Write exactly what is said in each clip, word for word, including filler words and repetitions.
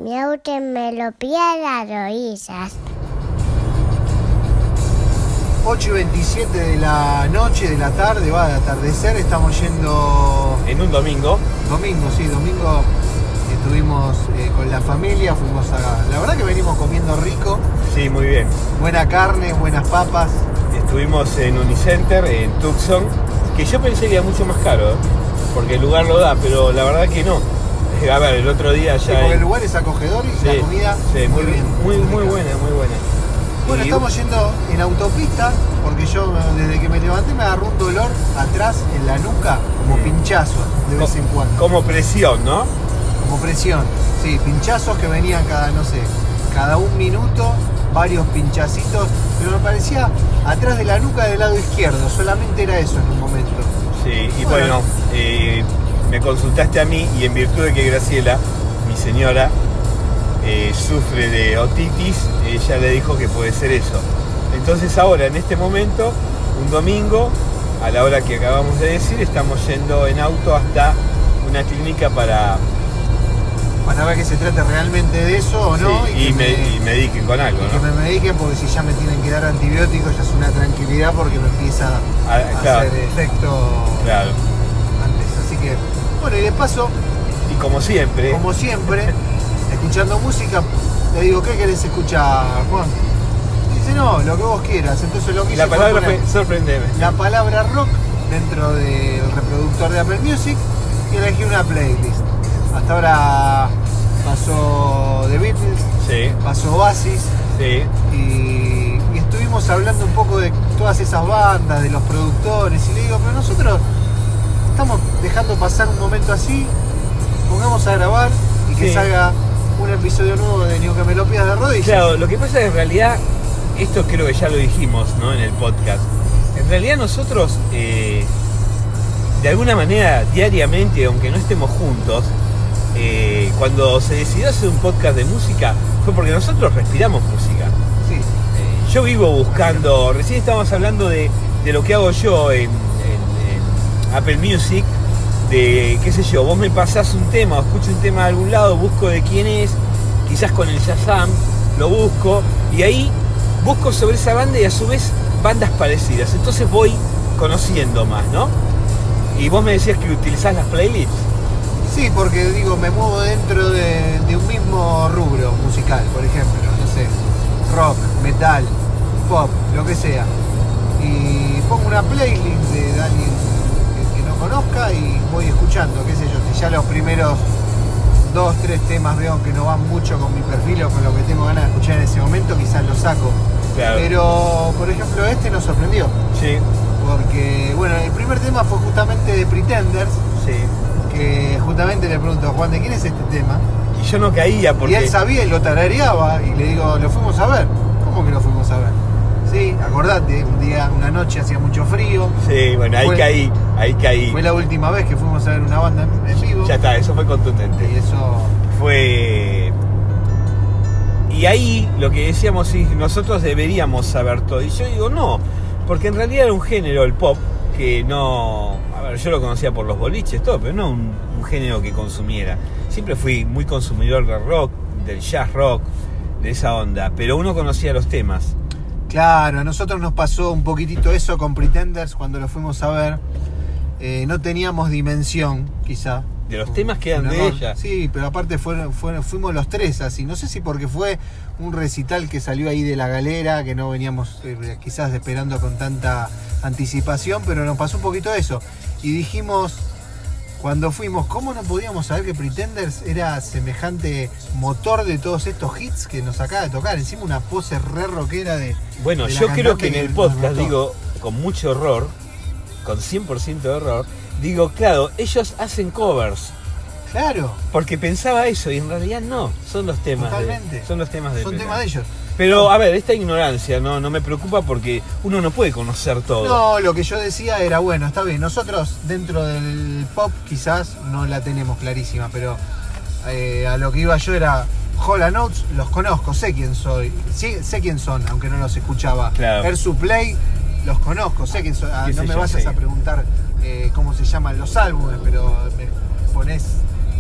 Miau que melopía las rodillas. ocho y veintisiete de la noche, de la tarde, va de atardecer, estamos yendo... En un domingo. Domingo, sí, domingo estuvimos eh, con la familia, fuimos a... La verdad que venimos comiendo rico. Sí, muy bien. Buena carne, buenas papas. Estuvimos en Unicenter, en Tucson, que yo pensé que era mucho más caro, ¿eh? Porque el lugar lo da, pero la verdad que no. A ver, el otro día ya... Sí, porque hay... el lugar es acogedor y sí, la comida sí, muy bien. Muy, muy, muy buena, muy buena. Bueno, y... estamos yendo en autopista porque yo desde que me levanté me agarró un dolor atrás en la nuca, como sí. pinchazo de vez en cuando. Como presión, ¿no? Como presión, sí, pinchazos que venían cada, no sé, cada un minuto, varios pinchacitos, pero me parecía atrás de la nuca del lado izquierdo, solamente era eso en un momento. Sí, y bueno, bueno eh, me consultaste a mí y en virtud de que Graciela, mi señora, eh, sufre de otitis, ella le dijo que puede ser eso. Entonces ahora, en este momento, un domingo, a la hora que acabamos de decir, estamos yendo en auto hasta una clínica para... Para ver que se trate realmente de eso o no. Sí, y, y, me, me, y mediquen con algo, y ¿no? Que me mediquen, porque si ya me tienen que dar antibióticos ya es una tranquilidad porque me empieza a, a claro. hacer efecto claro. antes. Así que, bueno, y de paso... Y como siempre... Como siempre, escuchando música, le digo, ¿qué querés escuchar, Juan? Y dice, no, lo que vos quieras. Entonces lo que La hice palabra fue fue sorprendeme. La palabra rock dentro del reproductor de Apple Music y elegí una playlist. Hasta ahora pasó The Beatles, sí. pasó Oasis, sí. y, y estuvimos hablando un poco de todas esas bandas, de los productores, y le digo, pero nosotros estamos dejando pasar un momento así, pongamos a grabar y que sí. salga un episodio nuevo de Ni aunque me lo pidas de rodillas. Claro, lo que pasa es que en realidad, esto creo que ya lo dijimos, ¿no? En el podcast, en realidad nosotros, eh, de alguna manera, diariamente, aunque no estemos juntos, Eh, cuando se decidió hacer un podcast de música fue porque nosotros respiramos música. Sí. Eh, yo vivo buscando, recién estábamos hablando de, de lo que hago yo en, en, en Apple Music, de qué sé yo, vos me pasás un tema o escucho un tema de algún lado, busco de quién es, quizás con el Shazam, lo busco y ahí busco sobre esa banda y a su vez bandas parecidas, entonces voy conociendo más, ¿no? Y vos me decías que utilizás las playlists. Sí, porque digo, me muevo dentro de, de un mismo rubro musical, por ejemplo, no sé, rock, metal, pop, lo que sea. Y pongo una playlist de alguien que, que no conozca y voy escuchando, qué sé yo, si ya los primeros dos, tres temas veo que no van mucho con mi perfil o con lo que tengo ganas de escuchar en ese momento, quizás lo saco. Claro. Pero, por ejemplo, este nos sorprendió. Sí. Porque, bueno, el primer tema fue justamente de Pretenders. Sí. Que justamente le pregunto a Juan, ¿de quién es este tema? Y yo no caía porque... Y él sabía y lo tarareaba y le digo, ¿lo fuimos a ver? ¿Cómo que lo fuimos a ver? Sí, acordate, un día, una noche hacía mucho frío. Sí, bueno, ahí fue, caí, ahí caí. Fue la última vez que fuimos a ver una banda en, en vivo. Ya está, eso fue contundente. Y eso... Fue... Y ahí lo que decíamos es, nosotros deberíamos saber todo. Y yo digo, no, porque en realidad era un género, el pop, que no... A ver, yo lo conocía por los boliches, todo, pero no un, un género que consumiera. Siempre fui muy consumidor del rock, del jazz rock, de esa onda, pero uno conocía los temas. Claro, a nosotros nos pasó un poquitito eso con Pretenders cuando lo fuimos a ver. Eh, no teníamos dimensión, quizá. De los temas que eran de ella. Sí, pero aparte fueron, fueron, fuimos los tres así. No sé si porque fue un recital que salió ahí de la galera, que no veníamos eh, quizás esperando con tanta anticipación, pero nos pasó un poquito eso. Y dijimos, cuando fuimos, ¿cómo no podíamos saber que Pretenders era semejante motor de todos estos hits que nos acaba de tocar? Encima una pose re rockera de... Bueno, de yo creo que en el podcast, mató. digo, con mucho horror, con cien por ciento de horror, digo, claro, ellos hacen covers. Claro. Porque pensaba eso y en realidad no, son los temas. Totalmente. De, son los temas de Son temas de ellos. Pero, a ver, esta ignorancia no, no me preocupa porque uno no puede conocer todo. No, lo que yo decía era, bueno, está bien, nosotros dentro del pop quizás no la tenemos clarísima, pero eh, a lo que iba yo era, Hall and Oates, los conozco, sé quién soy, sí, sé quién son, aunque no los escuchaba. Claro. Air Supply, los conozco, sé quién son. Ah, no me vayas sé. a preguntar eh, cómo se llaman los álbumes, pero me pones...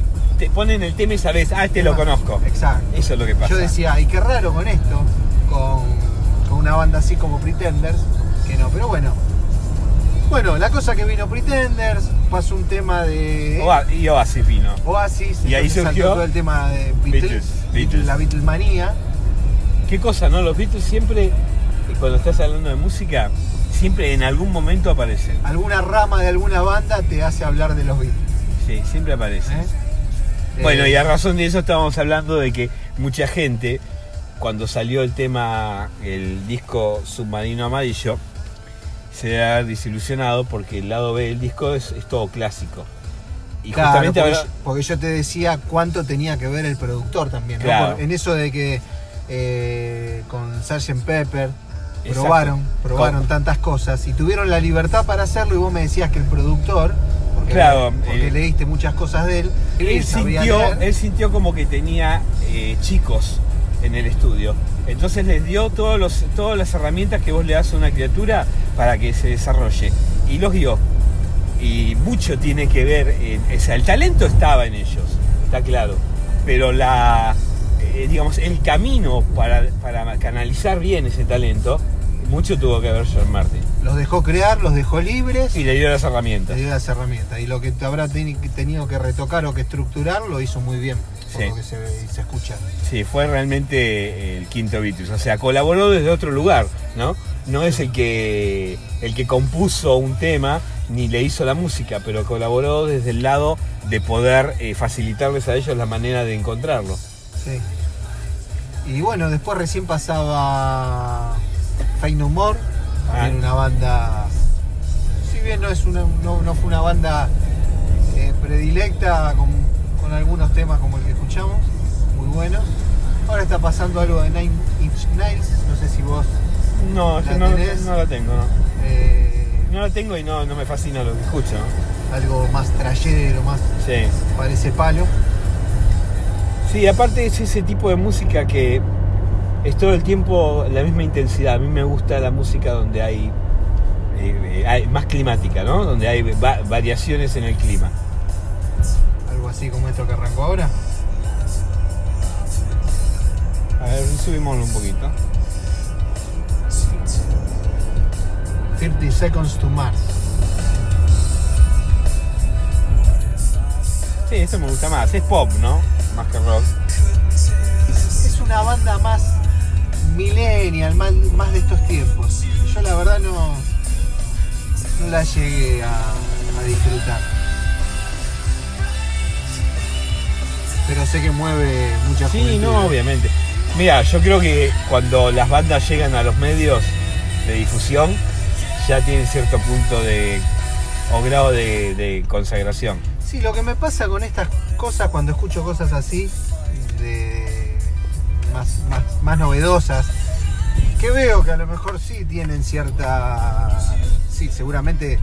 te ponen el tema y sabes, ah, este lo conozco. Exacto. Eso es lo que pasa. Yo decía, y qué raro con esto, con, con una banda así como Pretenders, que no, pero bueno. Bueno, la cosa que vino Pretenders, pasó un tema de... Oa- y Oasis vino. Oasis, Y ahí entonces surgió saltó todo el tema de Beatles, Beatles, Beatles. la Beatlemanía. Qué cosa, ¿no? Los Beatles siempre, cuando estás hablando de música, siempre en algún momento aparecen. Alguna rama de alguna banda te hace hablar de los Beatles. Sí, siempre aparecen. ¿eh? Bueno, Eh, y a razón de eso estábamos hablando de que mucha gente, cuando salió el tema, el disco Submarino Amarillo, se ha desilusionado porque el lado B del disco es, es todo clásico. Y Claro, justamente porque, ahora, yo, porque yo te decía cuánto tenía que ver el productor también, ¿no? Claro. Por- en eso de que eh, con sergeant Pepper Exacto. probaron, probaron Con- tantas cosas y tuvieron la libertad para hacerlo y vos me decías que el productor, porque, Claro, porque eh, leíste muchas cosas de él, él sabía sintió, leer. él sintió como que tenía eh, chicos en el estudio. Entonces les dio todos los, todas las herramientas que vos le das a una criatura para que se desarrolle. Y los guió. Y mucho tiene que ver, en, o sea, el talento estaba en ellos, está claro. Pero la, eh, digamos, el camino para, para canalizar bien ese talento, mucho tuvo que ver John Martin. Los dejó crear, los dejó libres Y le dio las herramientas. le dio las herramientas. Y lo que te habrá teni- tenido que retocar o que estructurar lo hizo muy bien, por Sí. lo que se ve y se escucha. Sí, fue realmente el quinto Beatles. O sea, colaboró desde otro lugar, ¿no? No es el que, el que compuso un tema ni le hizo la música, pero colaboró desde el lado de poder eh, facilitarles a ellos la manera de encontrarlo. Sí. Y bueno, después recién pasaba Faith No More, también Ah. una banda, si bien no es una, no, no fue una banda eh, predilecta con, con algunos temas como el que escuchamos, muy buenos. Ahora está pasando algo de Nine Inch Nails, no sé si vos No, ¿La yo no, tenés? no la tengo, no. eh, No la tengo y no, no me fascina lo que escucho, ¿no? algo más trayero, más Sí. parece palo. Sí, aparte es ese tipo de música que es todo el tiempo la misma intensidad. A mí me gusta la música donde hay, eh, hay más climática, ¿no? Donde hay va- variaciones en el clima. Algo así como esto que arrancó ahora. A ver, subimoslo un poquito. thirty Seconds to Mars. Sí, esto me gusta más. Es pop, ¿no? Más que rock. Es una banda más millennial, más, más de estos tiempos. Yo la verdad no, no la llegué a, a disfrutar. Pero sé que mueve mucha Sí, juventud. no, obviamente. Mira, yo creo que cuando las bandas llegan a los medios de difusión, ya tienen cierto punto de o grado de, de consagración. Sí, lo que me pasa con estas cosas, cuando escucho cosas así, de más, más, más novedosas, que veo que a lo mejor sí tienen cierta... Sí, seguramente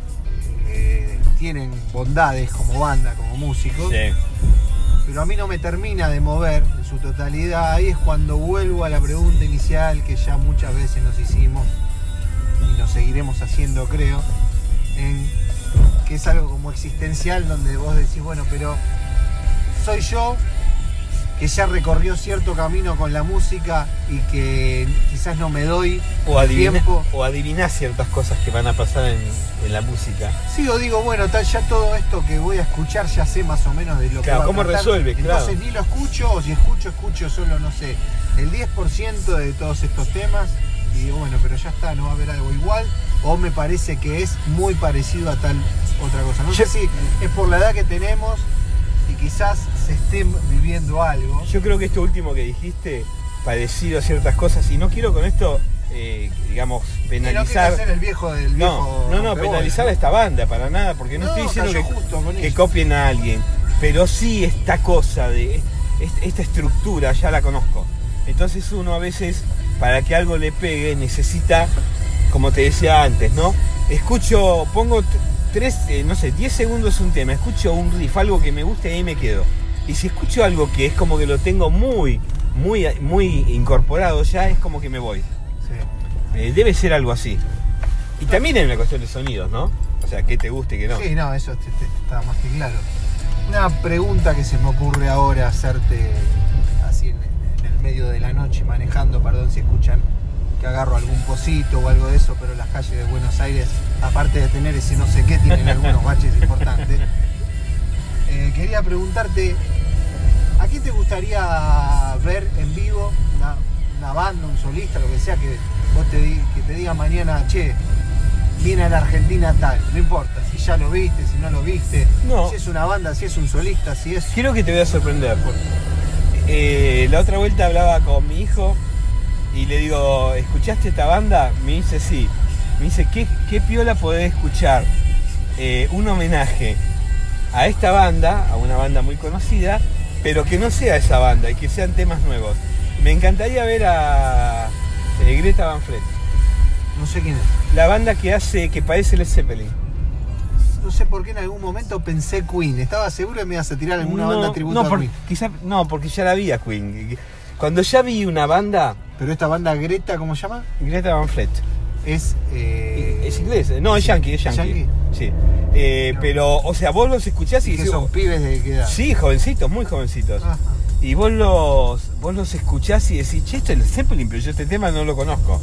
eh, tienen bondades como banda, como músicos, Sí. pero a mí no me termina de mover en su totalidad. Ahí es cuando vuelvo a la pregunta inicial que ya muchas veces nos hicimos y nos seguiremos haciendo, creo, en que es algo como existencial, donde vos decís, bueno, pero soy yo que ya recorrió cierto camino con la música y que quizás no me doy O, el adivina, tiempo. o adivinás ciertas cosas que van a pasar en, en la música. Sí, o digo, bueno, tal, ya todo esto que voy a escuchar ya sé más o menos de lo que Claro, va a ¿cómo tratar. resuelve? Entonces Claro. ni lo escucho, o si escucho, escucho solo, no sé, el diez por ciento de todos estos temas y digo, bueno, pero ya está, no va a haber algo igual, o me parece que es muy parecido a tal otra cosa. No Yo- sé si es por la edad que tenemos y quizás se esté viviendo algo. Yo creo que esto último que dijiste, parecido a ciertas cosas, y no quiero con esto, eh, digamos, Y no penalizar... quiero ser el viejo del No, viejo no, no, rompebolas, penalizar a esta banda, para nada, porque no, No, estoy diciendo cayó que, justo con que eso. copien a alguien, pero sí esta cosa de est- esta estructura ya la conozco. Entonces uno a veces, para que algo le pegue, necesita, como te decía antes, ¿no? Escucho, pongo t- tres, eh, no sé, diez segundos un tema, escucho un riff, algo que me guste y ahí me quedo. Y si escucho algo que es como que lo tengo muy, muy, muy incorporado ya, es como que me voy. Sí. Eh, debe ser algo así. Y también hay una cuestión de sonidos, ¿no? O sea, que te guste y que no. Sí, no, eso te- te- está más que claro. Una pregunta que se me ocurre ahora hacerte así en, en el medio de la noche manejando, perdón si escuchan que agarro algún pocito o algo de eso, pero las calles de Buenos Aires, aparte de tener ese no sé qué, tienen algunos baches importantes. Eh, quería preguntarte, ¿a quién te gustaría ver en vivo? Una, una banda, un solista, lo que sea, que vos te, di, que te diga mañana, che, viene a la Argentina tal, no importa si ya lo viste, si no lo viste, no. Si es una banda, si es un solista, si es... Creo que te voy a sorprender. Eh, la otra vuelta hablaba con mi hijo y le digo, ¿escuchaste esta banda? Me dice sí. Me dice, ¿qué, qué piola podés escuchar? Eh, un homenaje a esta banda, a una banda muy conocida, pero que no sea esa banda y que sean temas nuevos. Me encantaría ver a eh, Greta Van Fleet. No sé quién es. La banda que hace, que parece Led Zeppelin. No sé por qué en algún momento pensé Queen. Estaba seguro que me ibas a tirar alguna no, banda tributo no, a por, Queen. Quizá, no, porque ya la vi a Queen. Cuando ya vi una banda... Pero esta banda Greta, ¿cómo se llama? Greta Van Fleet. Es... Eh... ¿Es inglés? No, es sí. yankee, es yankee. ¿Yankee? Sí. Eh, no. Pero, o sea, vos los escuchás y, ¿Y que decís, son pibes de qué edad? Sí, jovencitos, muy jovencitos. Ajá. Y vos los, vos los escuchás y decís, che, esto es Led Zeppelin, pero yo este tema no lo conozco.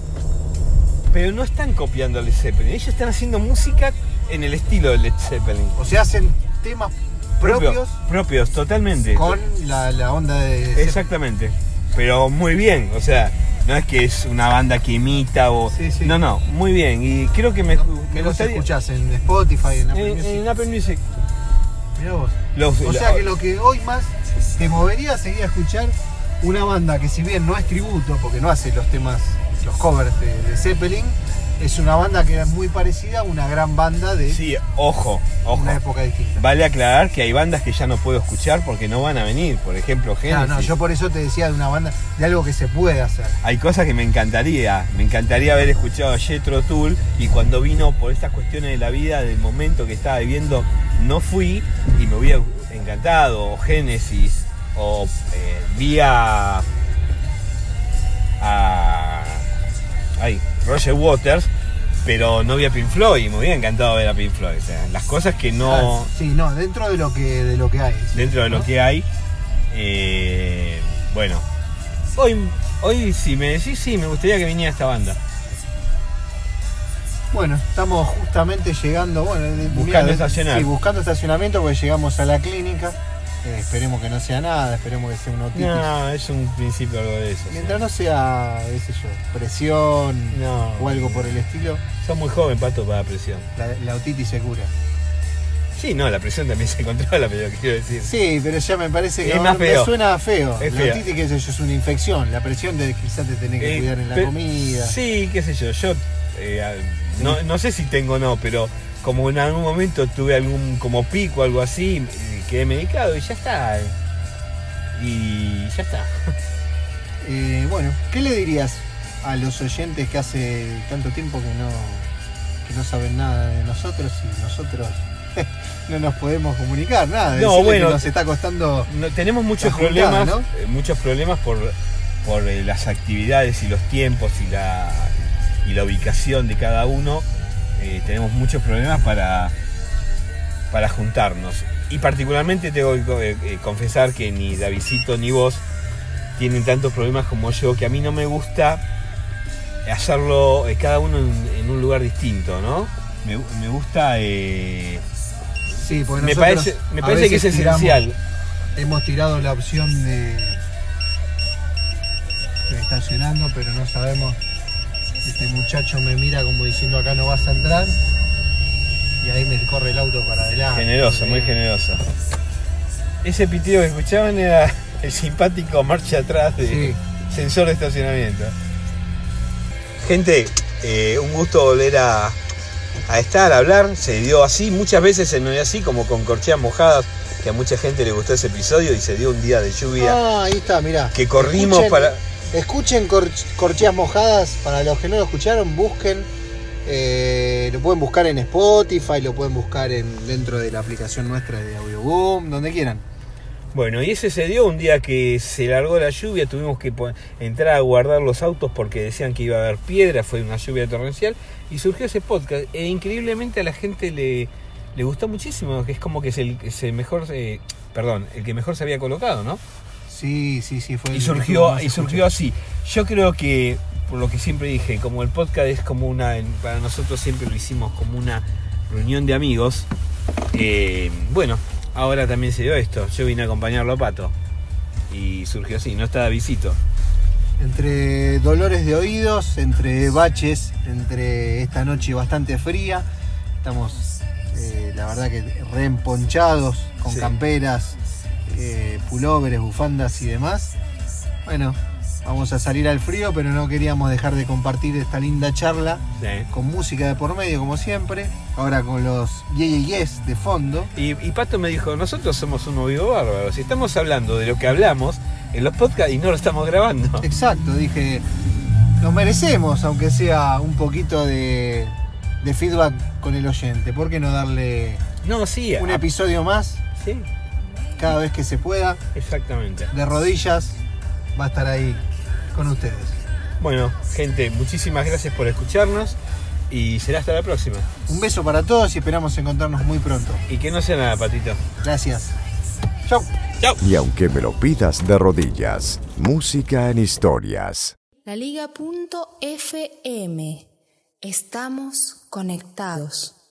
Pero no están copiando a Led Zeppelin, ellos están haciendo música en el estilo de Led Zeppelin. O sea, hacen temas propios. Propios, propios totalmente. Con la, la onda de... Exactamente. Pero muy bien, o sea, no es que es una banda que imita o... Sí, sí. No, no, muy bien. Y creo que me, ¿No? me ¿Que los gustaría... escuchás en Spotify, en Apple En, Music? en Apple Music. Mirá vos. Los, O sea que lo que hoy más te movería sería escuchar una banda que, si bien no es tributo, porque no hace los temas, los covers de, de Zeppelin, es una banda que es muy parecida a una gran banda de Sí, ojo, ojo. una época distinta. Vale aclarar que hay bandas que ya no puedo escuchar porque no van a venir. Por ejemplo, Genesis. No, no, yo por eso te decía de una banda, de algo que se puede hacer. Hay cosas que me encantaría. Me encantaría haber escuchado a Jethro Tull y cuando vino por estas cuestiones de la vida, del momento que estaba viviendo, no fui y me hubiera encantado. O Genesis, o eh, vi a... a... ay, Roger Waters, pero no vi a Pink Floyd y me hubiera encantado ver a Pink Floyd. O sea, las cosas que no... Ah, sí, no, dentro de lo que, de lo que hay. ¿Sí? Dentro de ¿no? lo que hay, eh, bueno, hoy, hoy si me decís, sí, me gustaría que viniera esta banda. Bueno, estamos justamente llegando, bueno, Buscando mirá, estacionar. Sí, buscando estacionamiento porque llegamos a la clínica. Eh, esperemos que no sea nada, esperemos que sea una otitis. No, es un principio algo de eso. Mientras no sea, qué sé yo, presión No. o algo por el estilo, Sos muy joven, Pato, para la presión. la, la otitis se cura. Sí, no, la presión también se controla, pero quiero decir. Sí, pero ya me parece que Es no, más feo. me suena feo. Es la fea. otitis, qué sé yo, es una infección. La presión de quizás te tenés que Eh, cuidar en la pe- comida. Sí, qué sé yo, yo eh, a- no, no sé si tengo o no, pero como en algún momento tuve algún como pico o algo así, eh, quedé medicado y ya está. eh. Y ya está. Eh, bueno, ¿qué le dirías a los oyentes que hace tanto tiempo que no, que no saben nada de nosotros y nosotros no nos podemos comunicar? Nada, No, decirle bueno, que nos está costando... No, tenemos muchos La juntada, problemas, ¿no? eh, muchos problemas por, por eh, las actividades y los tiempos y la, y la ubicación de cada uno. Eh, tenemos muchos problemas para, para juntarnos. Y particularmente tengo que eh, eh, confesar que ni Davidcito ni vos tienen tantos problemas como yo, que a mí no me gusta hacerlo eh, cada uno en, en un lugar distinto, ¿no? Me, me gusta... eh, Sí, porque me nosotros parece, me a parece que es veces tiramos- esencial. Hemos tirado la opción de, de estacionando, pero no sabemos. Este muchacho me mira como diciendo acá no vas a entrar. Y ahí me corre el auto para adelante. Generoso, muy generoso. Ese pitido que escuchaban era el simpático marcha atrás de Sí. sensor de estacionamiento. Gente, eh, un gusto volver a, a estar, a hablar. Se dio así, muchas veces se nos dio así, como con corcheas mojadas, que a mucha gente le gustó ese episodio y se dio un día de lluvia. Ah, ahí está, mirá. Que corrimos Escuchen- para- Escuchen cor- corcheas mojadas, para los que no lo escucharon, busquen. Eh, lo pueden buscar en Spotify, lo pueden buscar en, dentro de la aplicación nuestra de Audioboom, donde quieran. Bueno, y ese se dio un día que se largó la lluvia, tuvimos que po- entrar a guardar los autos porque decían que iba a haber piedra, fue una lluvia torrencial, y surgió ese podcast. E increíblemente a la gente le, le gustó muchísimo, que es como que es el, es el mejor, eh, perdón, el que mejor se había colocado, ¿no? Sí, sí, sí, fue. Y surgió, y surgió así. Yo creo que, por lo que siempre dije, como el podcast es como una, para nosotros siempre lo hicimos como una reunión de amigos, eh, bueno, ahora también se dio esto. Yo vine a acompañarlo a Pato y surgió así, no estaba visito. Entre dolores de oídos, entre baches, entre esta noche bastante fría, estamos eh, la verdad que reemponchados con sí. camperas, eh, pulóveres, bufandas y demás. Bueno, vamos a salir al frío, pero no queríamos dejar de compartir esta linda charla sí. con música de por medio, como siempre. Ahora con los ye ye yes de fondo. Y, y Pato me dijo, nosotros somos unos vivo bárbaros. Si estamos hablando de lo que hablamos en los podcasts y no lo estamos grabando. Exacto, dije, nos merecemos, aunque sea un poquito de, de feedback con el oyente. ¿Por qué no darle no, sí, un a... episodio más? Sí. Cada vez que se pueda. Exactamente. De rodillas, va a estar ahí con ustedes. Bueno, gente, muchísimas gracias por escucharnos y será hasta la próxima. Un beso para todos y esperamos encontrarnos muy pronto. Y que no sea nada, Patito. Gracias. Chau. Chau. Y aunque me lo pidas de rodillas, música en historias. La Liga punto F M. Estamos conectados.